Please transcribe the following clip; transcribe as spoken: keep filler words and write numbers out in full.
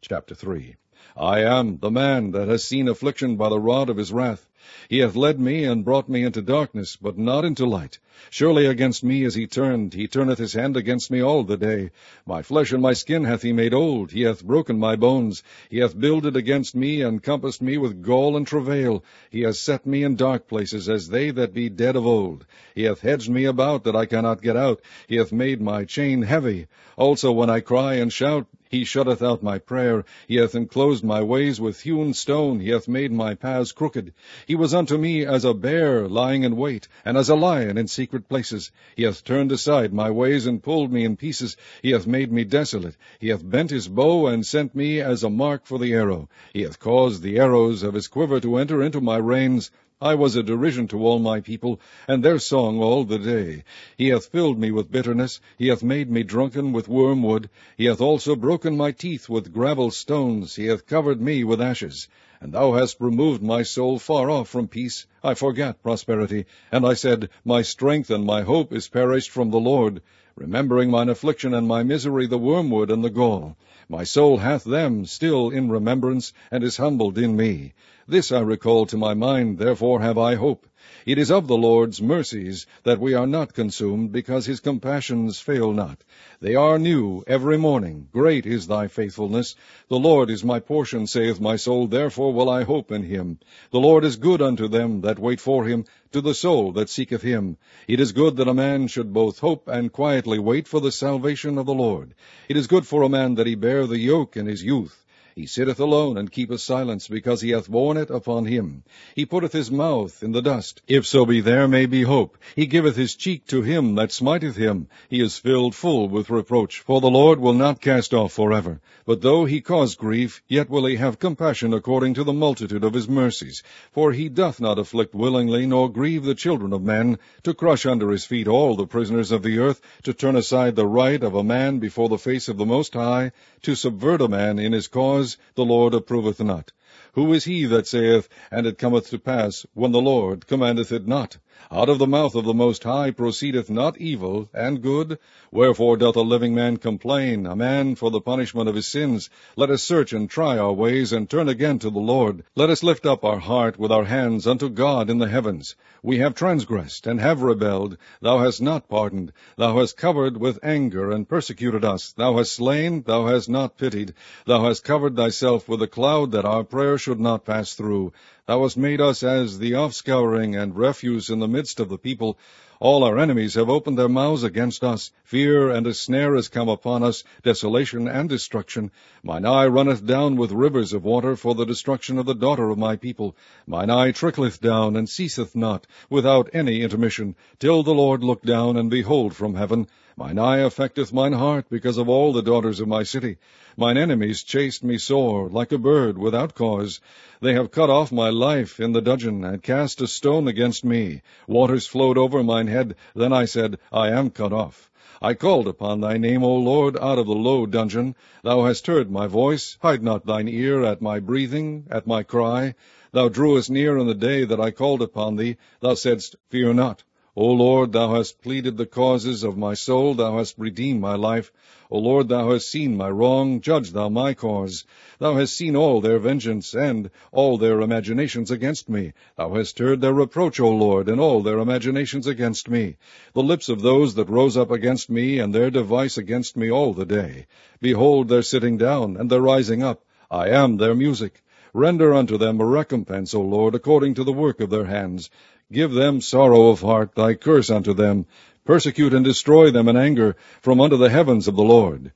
Chapter three. I am the man that has seen affliction by the rod of his wrath. He hath led me and brought me into darkness, but not into light. Surely against me is he turned, he turneth his hand against me all the day. My flesh and my skin hath he made old, he hath broken my bones. He hath builded against me, and compassed me with gall and travail. He hath set me in dark places, as they that be dead of old. He hath hedged me about, that I cannot get out. He hath made my chain heavy. Also when I cry and shout, he shutteth out my prayer. He hath enclosed my ways with hewn stone. He hath made my paths crooked. He was unto me as a bear lying in wait, and as a lion in secret places. He hath turned aside my ways, and pulled me in pieces. He hath made me desolate. He hath bent his bow, and sent me as a mark for the arrow. He hath caused the arrows of his quiver to enter into my reins. I was a derision to all my people, and their song all the day. He hath filled me with bitterness. He hath made me drunken with wormwood. He hath also broken my teeth with gravel stones. He hath covered me with ashes. And thou hast removed my soul far off from peace. I forgat prosperity. And I said, My strength and my hope is perished from the Lord, remembering mine affliction and my misery, the wormwood and the gall. My soul hath them still in remembrance, and is humbled in me. This I recall to my mind, therefore have I hope. It is of the Lord's mercies that we are not consumed, because his compassions fail not. They are new every morning. Great is thy faithfulness. The Lord is my portion, saith my soul, therefore will I hope in him. The Lord is good unto them that wait for him, to the soul that seeketh him. It is good that a man should both hope and quietly wait for the salvation of the Lord. It is good for a man that he bear the yoke in his youth. He sitteth alone, and keepeth silence, because he hath borne it upon him. He putteth his mouth in the dust, if so be there may be hope. He giveth his cheek to him that smiteth him. He is filled full with reproach. For the Lord will not cast off forever. But though he cause grief, yet will he have compassion according to the multitude of his mercies. For he doth not afflict willingly, nor grieve the children of men, to crush under his feet all the prisoners of the earth, to turn aside the right of a man before the face of the Most High, to subvert a man in his cause, the Lord approveth not. Who is he that saith, and it cometh to pass, when the Lord commandeth it not? Out of the mouth of the Most High proceedeth not evil and good? Wherefore doth a living man complain, a man for the punishment of his sins? Let us search and try our ways, and turn again to the Lord. Let us lift up our heart with our hands unto God in the heavens. We have transgressed, and have rebelled. Thou hast not pardoned. Thou hast covered with anger, and persecuted us. Thou hast slain, thou hast not pitied. Thou hast covered thyself with a cloud, that our prayer should not pass through. Thou hast made us as the offscouring and refuse in the midst of the people. All our enemies have opened their mouths against us. Fear and a snare is come upon us, desolation and destruction. Mine eye runneth down with rivers of water for the destruction of the daughter of my people. Mine eye trickleth down, and ceaseth not, without any intermission, till the Lord look down and behold from heaven. Mine eye affecteth mine heart, because of all the daughters of my city. Mine enemies chased me sore, like a bird without cause. They have cut off my life in the dudgeon, and cast a stone against me. Waters flowed over mine head. Then I said, I am cut off. I called upon thy name, O Lord, out of the low dungeon. Thou hast heard my voice. Hide not thine ear at my breathing, at my cry. Thou drewest near in the day that I called upon thee. Thou saidst, Fear not. O Lord, thou hast pleaded the causes of my soul. Thou hast redeemed my life. O Lord, thou hast seen my wrong. Judge thou my cause. Thou hast seen all their vengeance, and all their imaginations against me. Thou hast heard their reproach, O Lord, and all their imaginations against me. The lips of those that rose up against me, and their device against me all the day. Behold their sitting down, and their rising up. I am their music. Render unto them a recompense, O Lord, according to the work of their hands. Give them sorrow of heart, thy curse unto them. Persecute and destroy them in anger from under the heavens of the Lord.